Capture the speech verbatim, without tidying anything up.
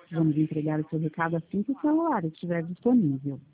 Vamos entregar o seu recado assim que o celular estiver disponível.